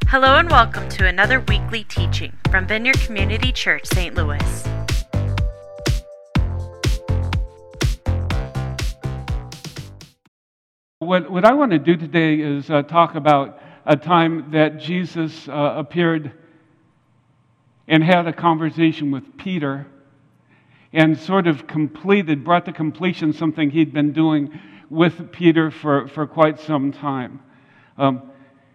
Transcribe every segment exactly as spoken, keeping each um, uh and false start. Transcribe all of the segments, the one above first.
Hello and welcome to another weekly teaching from Vineyard Community Church, Saint Louis. What, what I want to do today is uh, talk about a time that Jesus uh, appeared and had a conversation with Peter and sort of completed, brought to completion something he'd been doing with Peter for, for quite some time. Um,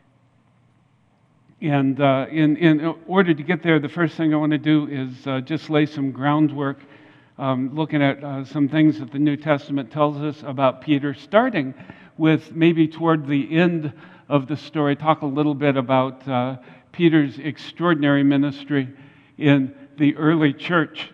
and uh, in, in order to get there, the first thing I want to do is uh, just lay some groundwork, um, looking at uh, some things that the New Testament tells us about Peter, starting with maybe toward the end of the story, talk a little bit about uh, Peter's extraordinary ministry in the early church.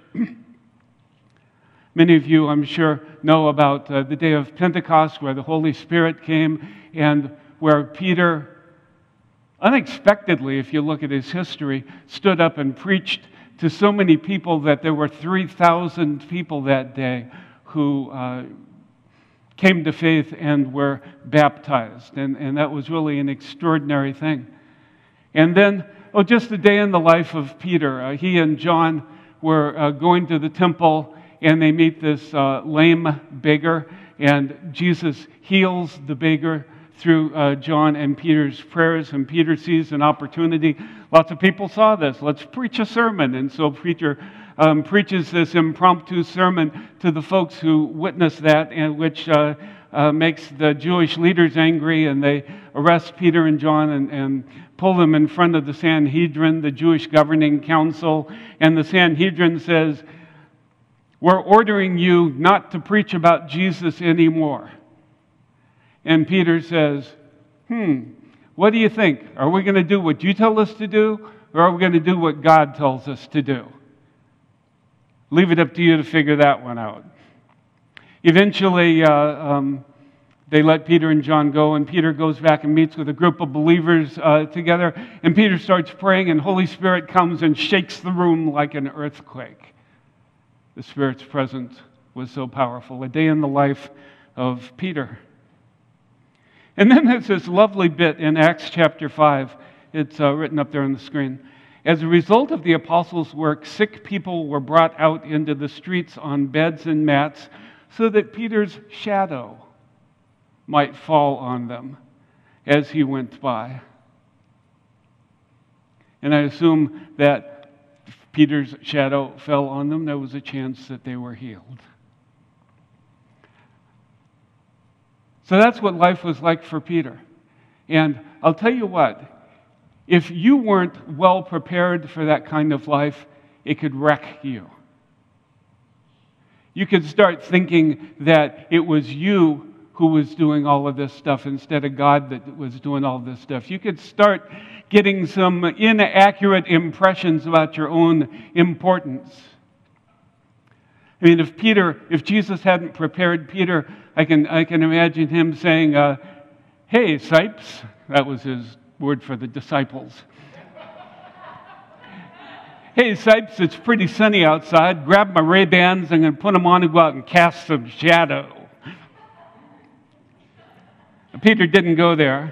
Many of you, I'm sure, know about uh, the day of Pentecost, where the Holy Spirit came and where Peter, unexpectedly, if you look at his history, stood up and preached to so many people that there were three thousand people that day who uh, came to faith and were baptized. And, and that was really an extraordinary thing. And then, oh, just a day in the life of Peter. Uh, he and John were uh, going to the temple, and they meet this uh, lame beggar, and Jesus heals the beggar through uh, John and Peter's prayers, and Peter sees an opportunity. Lots of people saw this. Let's preach a sermon. And so Peter um, preaches this impromptu sermon to the folks who witness that, and which uh, uh, makes the Jewish leaders angry, and they arrest Peter and John and, and pull them in front of the Sanhedrin, the Jewish governing council. And the Sanhedrin says, "We're ordering you not to preach about Jesus anymore." And Peter says, hmm, what do you think? Are we going to do what you tell us to do, or are we going to do what God tells us to do? Leave it up to you to figure that one out. Eventually, uh, um, they let Peter and John go, and Peter goes back and meets with a group of believers uh, together, and Peter starts praying, and Holy Spirit comes and shakes the room like an earthquake. The Spirit's presence was so powerful. A day in the life of Peter. And then there's this lovely bit in Acts chapter five. It's uh, written up there on the screen. As a result of the apostles' work, sick people were brought out into the streets on beds and mats so that Peter's shadow might fall on them as he went by. And I assume that if Peter's shadow fell on them, there was a chance that they were healed. So that's what life was like for Peter. And I'll tell you what, if you weren't well prepared for that kind of life, it could wreck you. You could start thinking that it was you who was doing all of this stuff instead of God that was doing all this stuff. You could start getting some inaccurate impressions about your own importance. I mean, if Peter, if Jesus hadn't prepared Peter, I can I can imagine him saying, uh, "Hey, Sipes," that was his word for the disciples. "Hey, Sipes, it's pretty sunny outside. Grab my Ray-Bans. I'm going to put them on and go out and cast some shadow." Peter didn't go there.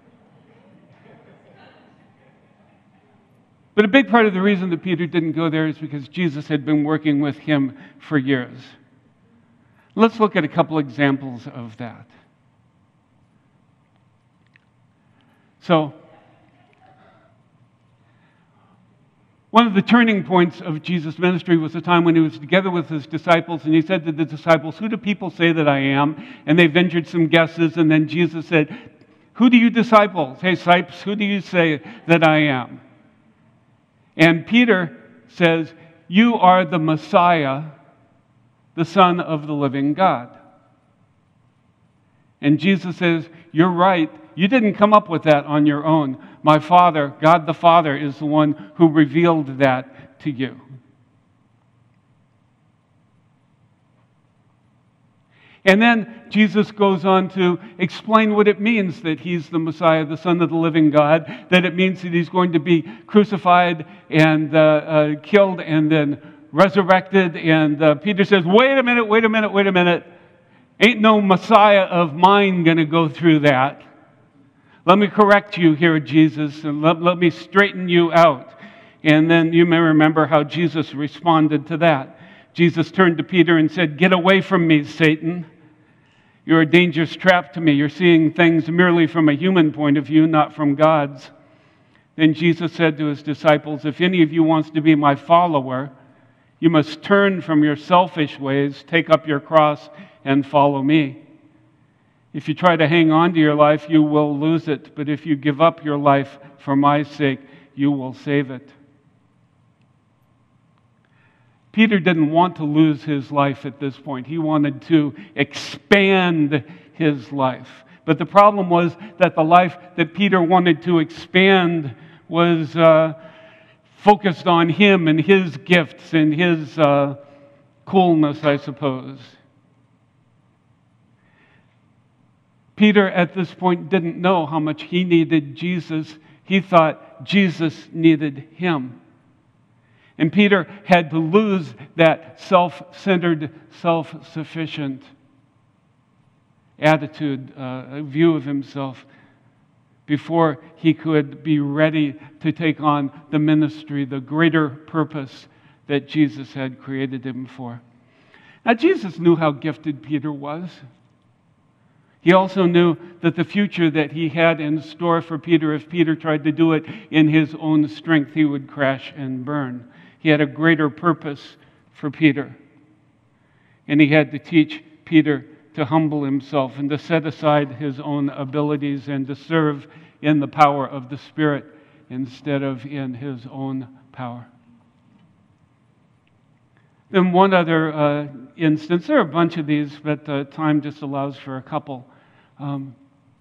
But a big part of the reason that Peter didn't go there is because Jesus had been working with him for years. Let's look at a couple examples of that. So, one of the turning points of Jesus' ministry was the time when he was together with his disciples, and he said to the disciples, "Who do people say that I am?" And they ventured some guesses, and then Jesus said, "Who do you disciples? Hey, Sipes, who do you say that I am?" And Peter says, "You are the Messiah, the Son of the living God." And Jesus says, "You're right. You didn't come up with that on your own. My Father, God the Father, is the one who revealed that to you." And then Jesus goes on to explain what it means that he's the Messiah, the Son of the living God, that it means that he's going to be crucified and uh, uh, killed and then resurrected. And uh, Peter says, wait a minute, wait a minute, wait a minute. Ain't no Messiah of mine going to go through that. Let me correct you here, Jesus, and let, let me straighten you out. And then you may remember how Jesus responded to that. Jesus turned to Peter and said, "Get away from me, Satan. You're a dangerous trap to me. You're seeing things merely from a human point of view, not from God's." Then Jesus said to his disciples, "If any of you wants to be my follower, you must turn from your selfish ways, take up your cross, and follow me. If you try to hang on to your life, you will lose it. But if you give up your life for my sake, you will save it." Peter didn't want to lose his life at this point. He wanted to expand his life. But the problem was that the life that Peter wanted to expand was uh, focused on him and his gifts and his uh, coolness, I suppose. Peter, at this point, didn't know how much he needed Jesus. He thought Jesus needed him. And Peter had to lose that self-centered, self-sufficient attitude, uh, view of himself, before he could be ready to take on the ministry, the greater purpose that Jesus had created him for. Now, Jesus knew how gifted Peter was. He also knew that the future that he had in store for Peter, if Peter tried to do it in his own strength, he would crash and burn. He had a greater purpose for Peter. And he had to teach Peter to humble himself and to set aside his own abilities and to serve in the power of the Spirit instead of in his own power. Then one other uh, instance, there are a bunch of these, but uh, time just allows for a couple. Um,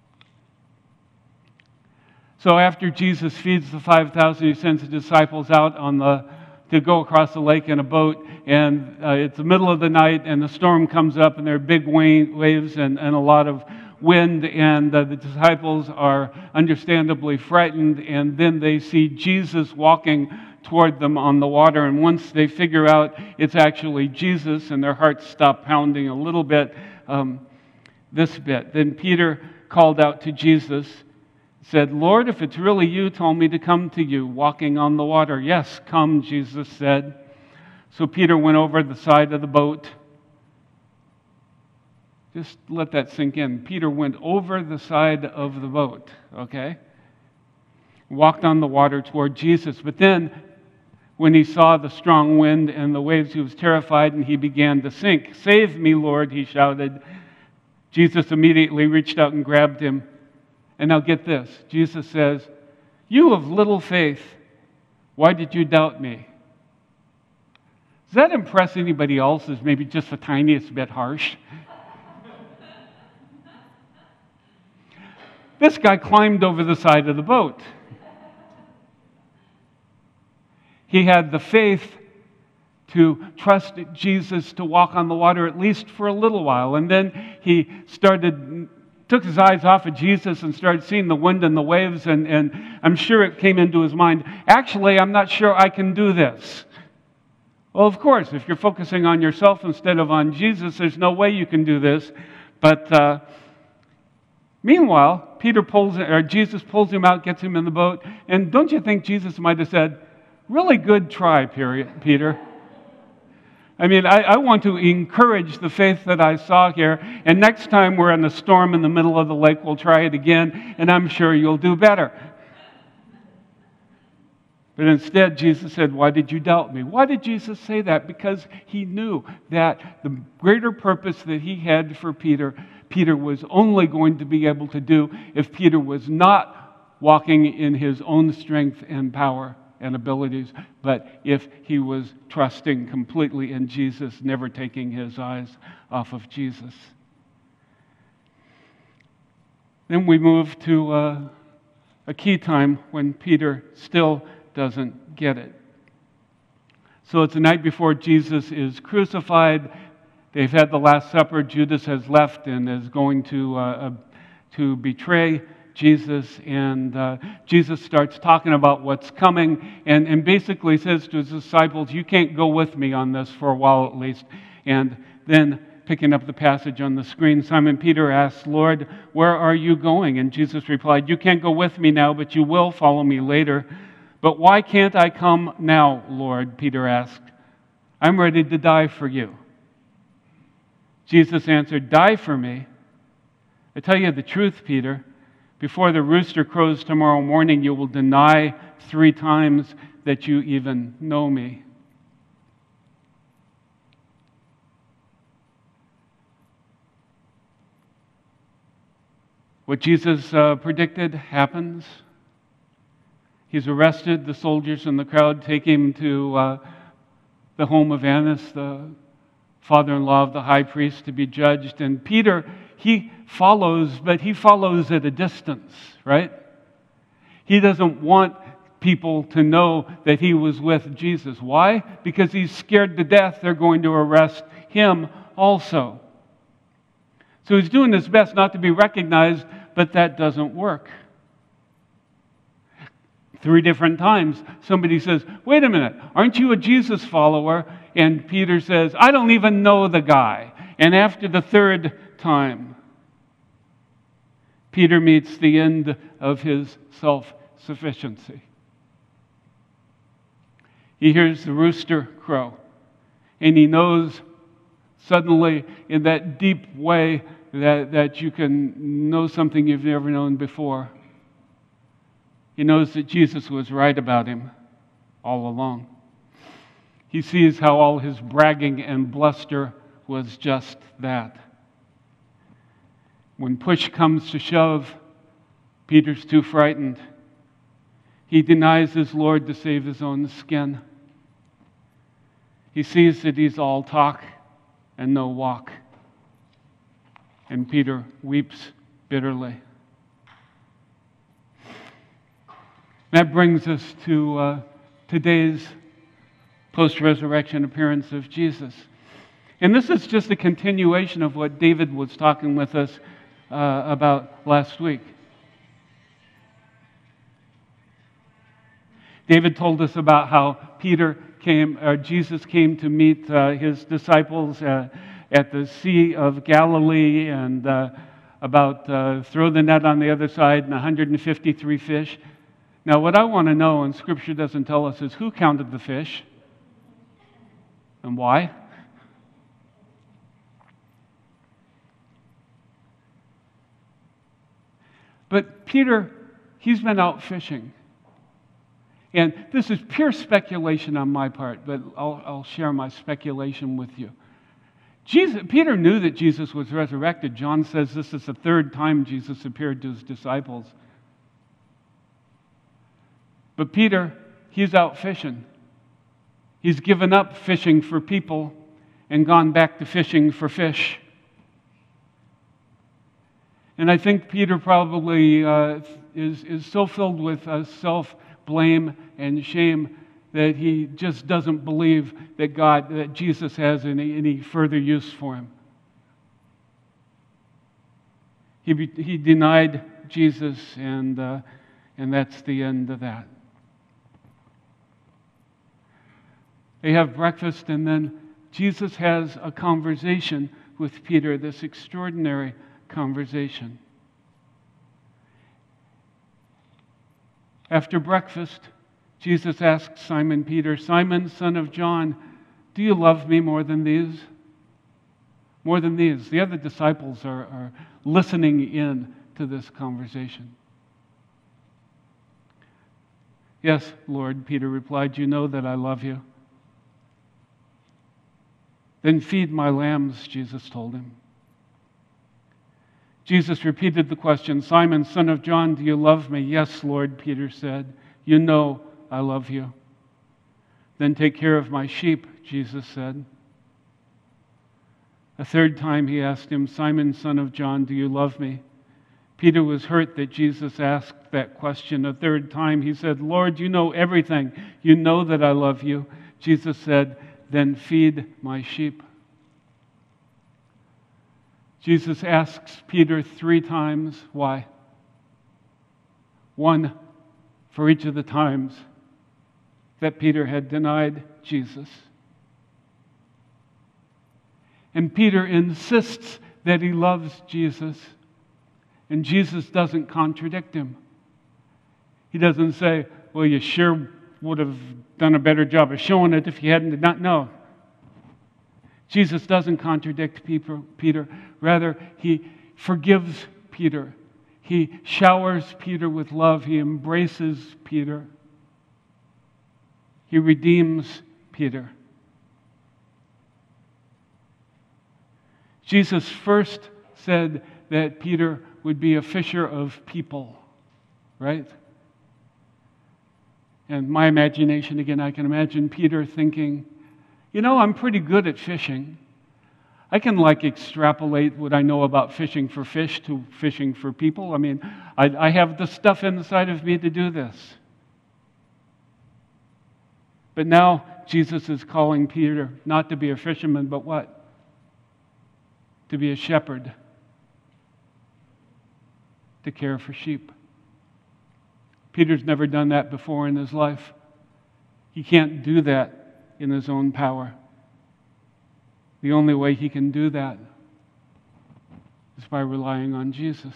so after Jesus feeds the five thousand, he sends the disciples out on the to go across the lake in a boat, and uh, it's the middle of the night, and the storm comes up, and there are big waves and, and a lot of wind, and uh, the disciples are understandably frightened, and then they see Jesus walking toward them on the water, and once they figure out it's actually Jesus, and their hearts stop pounding a little bit, um, this bit. Then Peter called out to Jesus, said, "Lord, if it's really you, tell me to come to you, walking on the water." "Yes, come," Jesus said. So Peter went over the side of the boat. Just let that sink in. Peter went over the side of the boat, okay? Walked on the water toward Jesus. But then, when he saw the strong wind and the waves, he was terrified and he began to sink. "Save me, Lord," he shouted. Jesus immediately reached out and grabbed him. And now get this. Jesus says, "You of little faith, why did you doubt me?" Does that impress anybody else as maybe just the tiniest bit harsh? This guy climbed over the side of the boat. He had the faith to trust Jesus to walk on the water at least for a little while. And then he started, took his eyes off of Jesus and started seeing the wind and the waves. And, and I'm sure it came into his mind, actually, I'm not sure I can do this. Well, of course, if you're focusing on yourself instead of on Jesus, there's no way you can do this. But uh, meanwhile, Peter pulls, or Jesus pulls him out, gets him in the boat. And don't you think Jesus might have said, "Really good try, Peter. I mean, I, I want to encourage the faith that I saw here, and next time we're in a storm in the middle of the lake, we'll try it again, and I'm sure you'll do better." But instead, Jesus said, "Why did you doubt me?" Why did Jesus say that? Because he knew that the greater purpose that he had for Peter, Peter was only going to be able to do if Peter was not walking in his own strength and power and abilities, but if he was trusting completely in Jesus, never taking his eyes off of Jesus. Then we move to uh, a key time when Peter still doesn't get it. So it's the night before Jesus is crucified. They've had the Last Supper. Judas has left and is going to uh, uh, to betray Jesus, and uh, Jesus starts talking about what's coming, and, and basically says to his disciples, "You can't go with me on this for a while at least." And then picking up the passage on the screen, Simon Peter asked, "Lord, where are you going?" And Jesus replied, "You can't go with me now, but you will follow me later." "But why can't I come now, Lord?" Peter asked. "I'm ready to die for you." Jesus answered, "Die for me? I tell you the truth, Peter. Before the rooster crows tomorrow morning, you will deny three times that you even know me." What Jesus uh, predicted happens. He's arrested. The soldiers in the crowd take him to uh, the home of Annas, the father-in-law of the high priest, to be judged. And Peter, he follows, but he follows at a distance, right? He doesn't want people to know that he was with Jesus. Why? Because he's scared to death they're going to arrest him also. So he's doing his best not to be recognized, but that doesn't work. Three different times, somebody says, "Wait a minute, aren't you a Jesus follower?" And Peter says, "I don't even know the guy." And after the third time, Peter meets the end of his self-sufficiency. He hears the rooster crow, and he knows suddenly in that deep way that, that you can know something you've never known before. He knows that Jesus was right about him all along. He sees how all his bragging and bluster was just that. When push comes to shove, Peter's too frightened. He denies his Lord to save his own skin. He sees that he's all talk and no walk. And Peter weeps bitterly. That brings us to uh, today's post-resurrection appearance of Jesus. And this is just a continuation of what David was talking with us uh, about last week. David told us about how Peter came, or Jesus came to meet uh, his disciples uh, at the Sea of Galilee, and uh, about uh, throw the net on the other side and one hundred fifty-three fish. Now, what I want to know, and Scripture doesn't tell us, is who counted the fish and why? But Peter, he's been out fishing. And this is pure speculation on my part, but I'll, I'll share my speculation with you. Jesus, Peter knew that Jesus was resurrected. John says this is the third time Jesus appeared to his disciples. But Peter, he's out fishing. He's given up fishing for people and gone back to fishing for fish. And I think Peter probably uh, is, is so filled with uh, self-blame and shame that he just doesn't believe that God, that Jesus has any, any further use for him. He, he denied Jesus, and, uh, and that's the end of that. They have breakfast, and then Jesus has a conversation with Peter, this extraordinary conversation. After breakfast, Jesus asks Simon Peter, "Simon, son of John, do you love me more than these?" More than these. The other disciples are, are listening in to this conversation. "Yes, Lord," Peter replied, "you know that I love you." "Then feed my lambs," Jesus told him. Jesus repeated the question, "Simon, son of John, do you love me?" "Yes, Lord," Peter said. "You know I love you." "Then take care of my sheep," Jesus said. A third time he asked him, "Simon, son of John, do you love me?" Peter was hurt that Jesus asked that question a third time. He said, "Lord, you know everything. You know that I love you." Jesus said, "Then feed my sheep." Jesus asks Peter three times, why? One for each of the times that Peter had denied Jesus. And Peter insists that he loves Jesus, and Jesus doesn't contradict him. He doesn't say, well, you sure would have done a better job of showing it if you hadn't did not know. Jesus doesn't contradict Peter. Rather, he forgives Peter. He showers Peter with love. He embraces Peter. He redeems Peter. Jesus first said that Peter would be a fisher of people, right? And my imagination, again, I can imagine Peter thinking, you know, I'm pretty good at fishing. I can like extrapolate what I know about fishing for fish to fishing for people. I mean, I, I have the stuff inside of me to do this. But now Jesus is calling Peter not to be a fisherman, but what? To be a shepherd. To care for sheep. Peter's never done that before in his life. He can't do that in his own power. The only way he can do that is by relying on Jesus.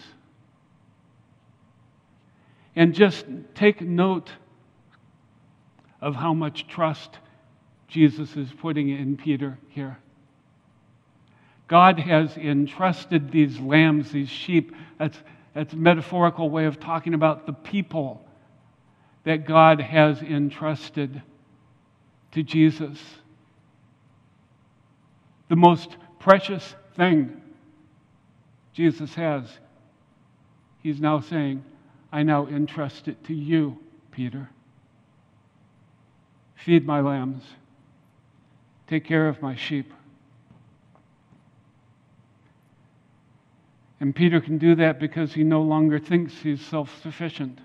And just take note of how much trust Jesus is putting in Peter here. God has entrusted these lambs, these sheep. That's, that's a metaphorical way of talking about the people that God has entrusted to Jesus. The most precious thing Jesus has, he's now saying, I now entrust it to you, Peter. Feed my lambs. Take care of my sheep. And Peter can do that because he no longer thinks he's self-sufficient.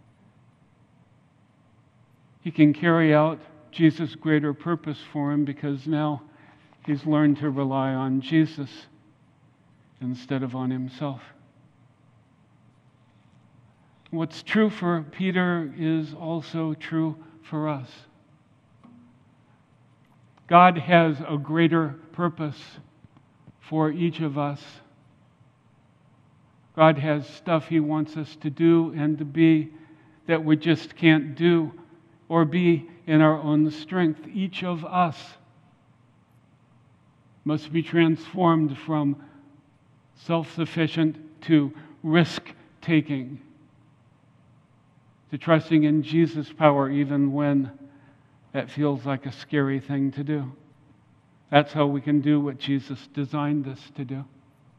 He can carry out Jesus' greater purpose for him because now he's learned to rely on Jesus instead of on himself. What's true for Peter is also true for us. God has a greater purpose for each of us. God has stuff He wants us to do and to be that we just can't do or be in our own strength. Each of us must be transformed from self-sufficient to risk-taking, to trusting in Jesus' power even when that feels like a scary thing to do. That's how we can do what Jesus designed us to do.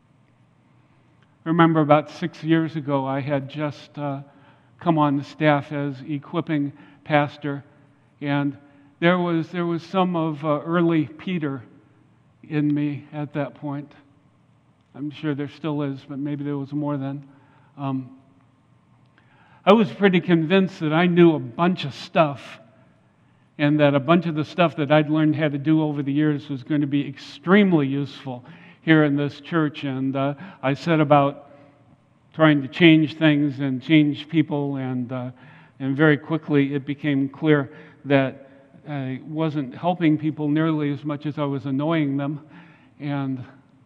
I remember about six years ago, I had just uh, come on the staff as equipping pastor, and there was there was some of uh, early Peter in me at that point. I'm sure there still is, but maybe there was more then. Um, I was pretty convinced that I knew a bunch of stuff, and that a bunch of the stuff that I'd learned how to do over the years was going to be extremely useful here in this church. And uh, I set about trying to change things and change people, and uh, and very quickly it became clear that I wasn't helping people nearly as much as I was annoying them, and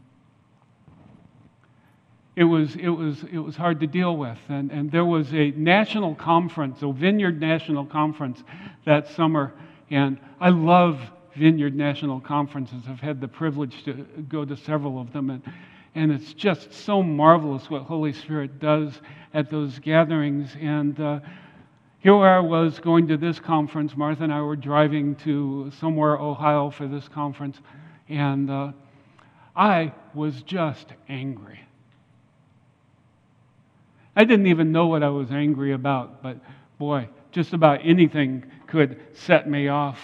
it was it was it was hard to deal with. And and there was a national conference, a Vineyard National Conference that summer, and I love Vineyard National Conferences. I've had the privilege to go to several of them, and and it's just so marvelous what Holy Spirit does at those gatherings. And uh, here I was going to this conference. Martha and I were driving to somewhere, Ohio, for this conference, and uh, I was just angry. I didn't even know what I was angry about, but boy, just about anything could set me off.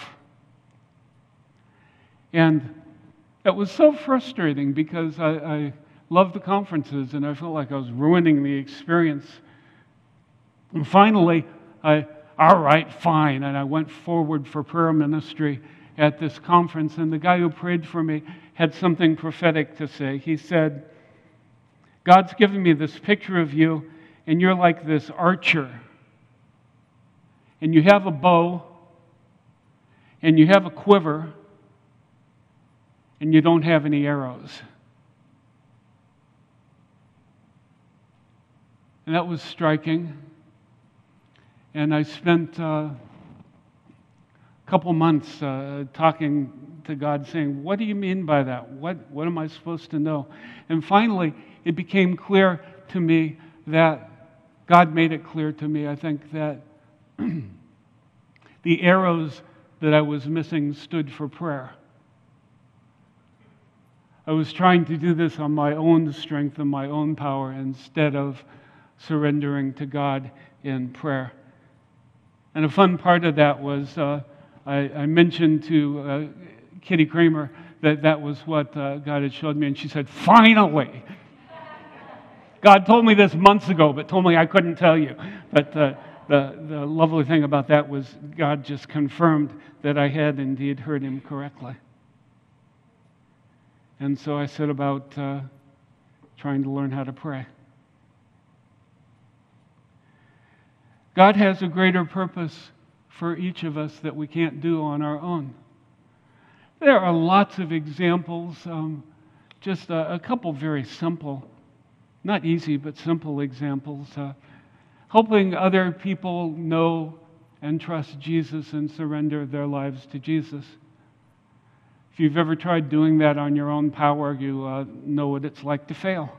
And it was so frustrating because I, I loved the conferences and I felt like I was ruining the experience. And finally, I, all right, fine, and I went forward for prayer ministry at this conference, and the guy who prayed for me had something prophetic to say. He said, God's given me this picture of you, and you're like this archer. And you have a bow, and you have a quiver, and you don't have any arrows. And that was striking. And I spent uh, a couple months uh, talking to God, saying, what do you mean by that? What, what am I supposed to know? And finally, it became clear to me that God made it clear to me, I think, that the arrows that I was missing stood for prayer. I was trying to do this on my own strength and my own power instead of surrendering to God in prayer. And a fun part of that was uh, I, I mentioned to uh, Kitty Kramer that that was what uh, God had showed me, and she said, finally! God told me this months ago, but told me I couldn't tell you. But uh, the, the lovely thing about that was God just confirmed that I had indeed heard him correctly. And so I set about uh, trying to learn how to pray. God has a greater purpose for each of us that we can't do on our own. There are lots of examples, um, just a, a couple very simple, not easy, but simple examples. Uh, helping other people know and trust Jesus and surrender their lives to Jesus. If you've ever tried doing that on your own power, you uh, know what it's like to fail.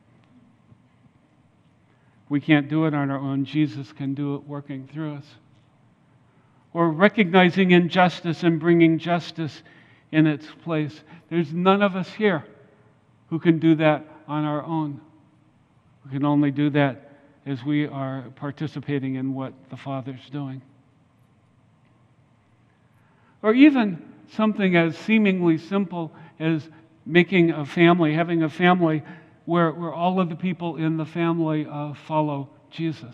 We can't do it on our own. Jesus can do it working through us. Or recognizing injustice and bringing justice in its place. There's none of us here who can do that on our own. We can only do that as we are participating in what the Father's doing. Or even something as seemingly simple as making a family, having a family where, where all of the people in the family uh, follow Jesus.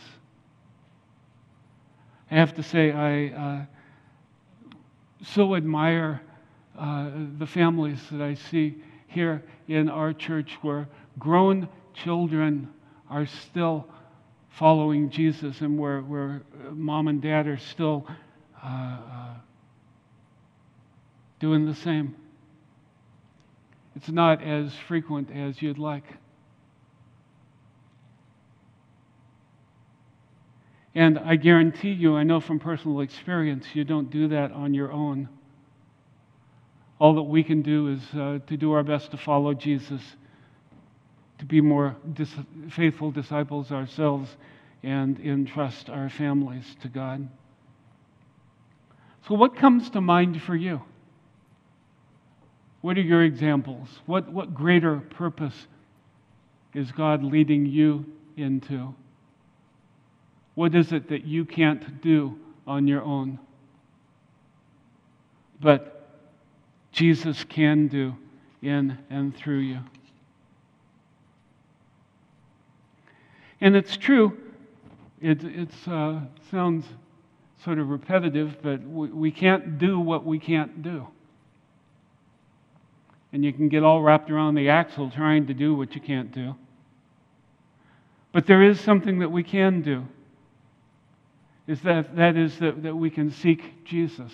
I have to say, I uh, so admire uh, the families that I see here in our church where grown children are still following Jesus and where, where mom and dad are still uh, uh, doing the same. It's not as frequent as you'd like. And I guarantee you, I know from personal experience, you don't do that on your own. All that we can do is uh, to do our best to follow Jesus, to be more dis- faithful disciples ourselves, and entrust our families to God. So what comes to mind for you? What are your examples? What, what greater purpose is God leading you into? What is it that you can't do on your own, but Jesus can do in and through you? And it's true, it it's, uh, sounds sort of repetitive, but we, we can't do what we can't do. And you can get all wrapped around the axle trying to do what you can't do. But there is something that we can do. Is that, that is that, that we can seek Jesus.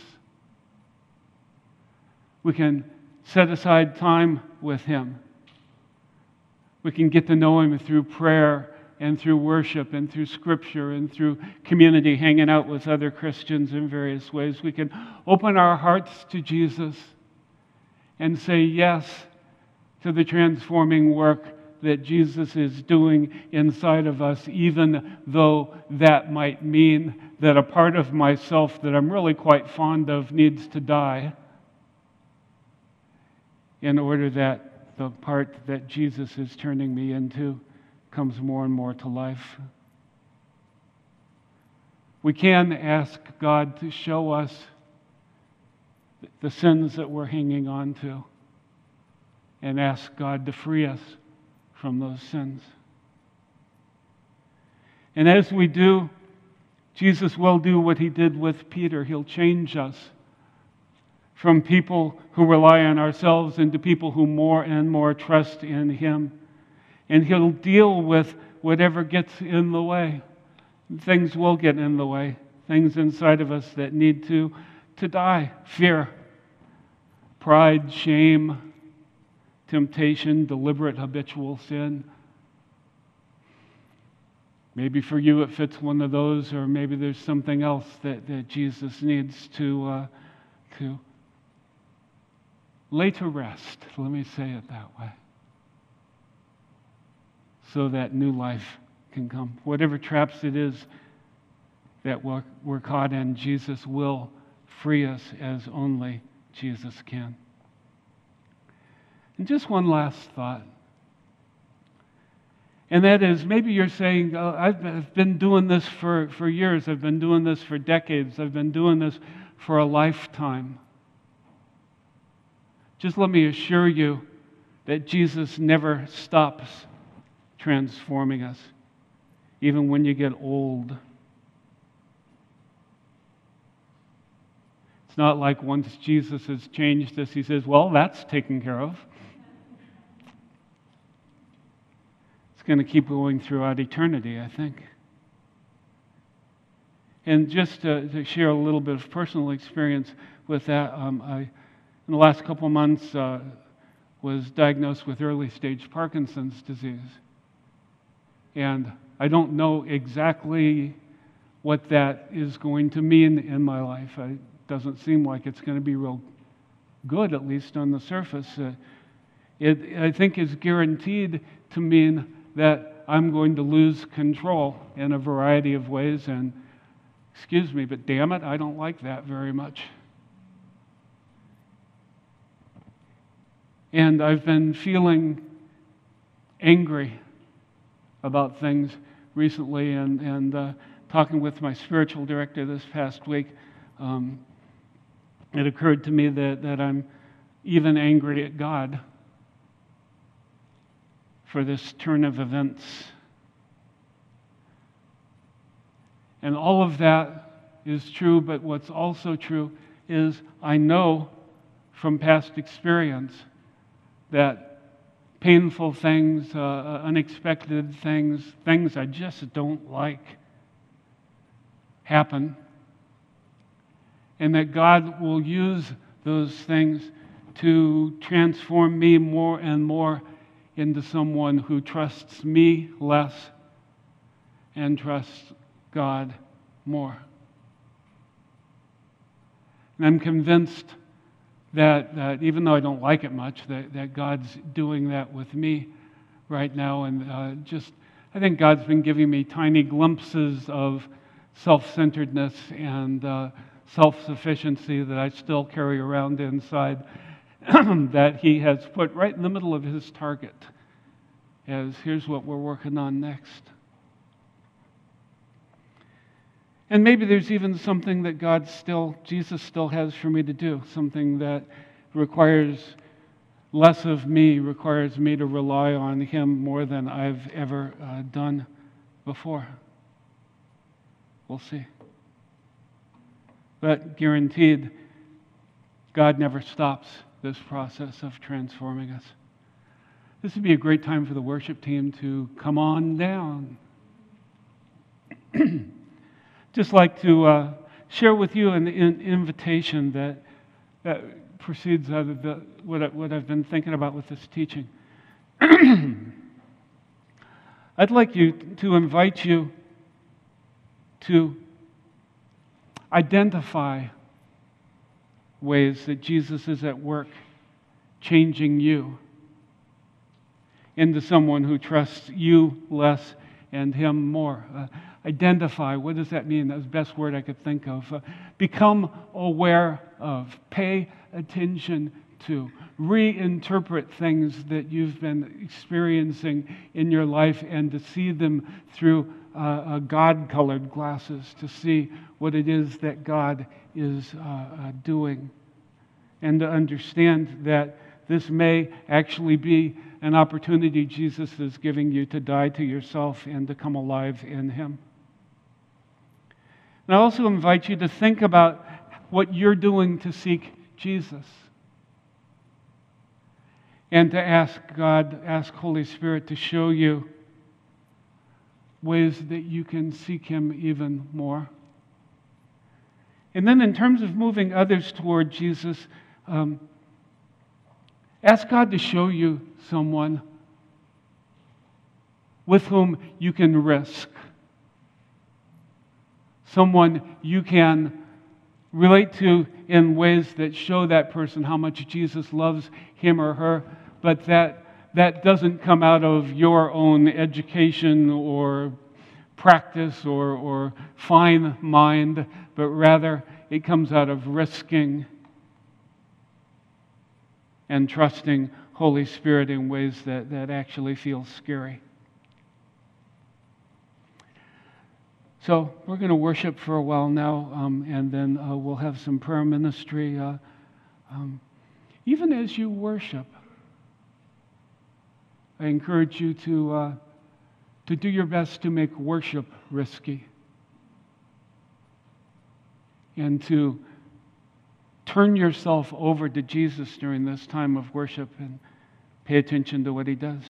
We can set aside time with Him. We can get to know Him through prayer and through worship and through Scripture and through community, hanging out with other Christians in various ways. We can open our hearts to Jesus and say yes to the transforming work that Jesus is doing inside of us, even though that might mean that a part of myself that I'm really quite fond of needs to die in order that the part that Jesus is turning me into comes more and more to life. We can ask God to show us the sins that we're hanging on to and ask God to free us from those sins. And as we do, Jesus will do what He did with Peter. He'll change us from people who rely on ourselves into people who more and more trust in Him. And He'll deal with whatever gets in the way. Things will get in the way. Things inside of us that need to, to die. Fear, pride, shame, temptation, deliberate habitual sin. Maybe for you it fits one of those, or maybe there's something else that, that Jesus needs to, uh, to lay to rest, let me say it that way, so that new life can come. Whatever traps it is that we're, we're caught in, Jesus will free us as only Jesus can. And just one last thought. And that is, maybe you're saying, oh, I've been doing this for, for years. I've been doing this for decades. I've been doing this for a lifetime. Just let me assure you that Jesus never stops transforming us, even when you get old. It's not like once Jesus has changed us, he says, well, that's taken care of. It's going to keep going throughout eternity, I think. And just to, to share a little bit of personal experience with that, um, I, in the last couple of months, uh, was diagnosed with early stage Parkinson's disease. And I don't know exactly what that is going to mean in my life. It doesn't seem like it's going to be real good, at least on the surface. Uh, it, I think, is guaranteed to mean that I'm going to lose control in a variety of ways, and excuse me, but damn it, I don't like that very much. And I've been feeling angry about things recently, and, and uh, talking with my spiritual director this past week, um, it occurred to me that, that I'm even angry at God for this turn of events. And all of that is true, but what's also true is I know from past experience that painful things, uh, unexpected things, things I just don't like happen, and that God will use those things to transform me more and more into someone who trusts me less and trusts God more. And I'm convinced that, that even though I don't like it much, that, that God's doing that with me right now. And uh, just, I think God's been giving me tiny glimpses of self-centeredness and uh, self-sufficiency that I still carry around inside, that He has put right in the middle of His target as here's what we're working on next. And maybe there's even something that God still, Jesus still has for me to do, something that requires less of me, requires me to rely on Him more than I've ever uh, done before. We'll see. But guaranteed, God never stops this process of transforming us. This would be a great time for the worship team to come on down. Just like to uh, share with you an, an invitation that, that proceeds out of the, what, I, what I've been thinking about with this teaching. I'd like you to invite you to identify ways that Jesus is at work changing you into someone who trusts you less and Him more. Uh, identify, what does that mean? That's the best word I could think of. Uh, become aware of, pay attention to, reinterpret things that you've been experiencing in your life and to see them through uh, uh, God-colored glasses, to see what it is that God is uh, uh, doing, and to understand that this may actually be an opportunity Jesus is giving you to die to yourself and to come alive in Him. And I also invite you to think about what you're doing to seek Jesus, and to ask God, ask Holy Spirit to show you ways that you can seek Him even more. And then in terms of moving others toward Jesus, um, Ask God to show you someone with whom you can risk, someone you can relate to in ways that show that person how much Jesus loves him or her, but that that doesn't come out of your own education or practice or, or fine mind, but rather it comes out of risking and trusting Holy Spirit in ways that, that actually feel scary. So we're going to worship for a while now, um, and then uh, we'll have some prayer ministry. Uh, um, even as you worship, I encourage you to uh, to do your best to make worship risky, and to turn yourself over to Jesus during this time of worship and pay attention to what he does.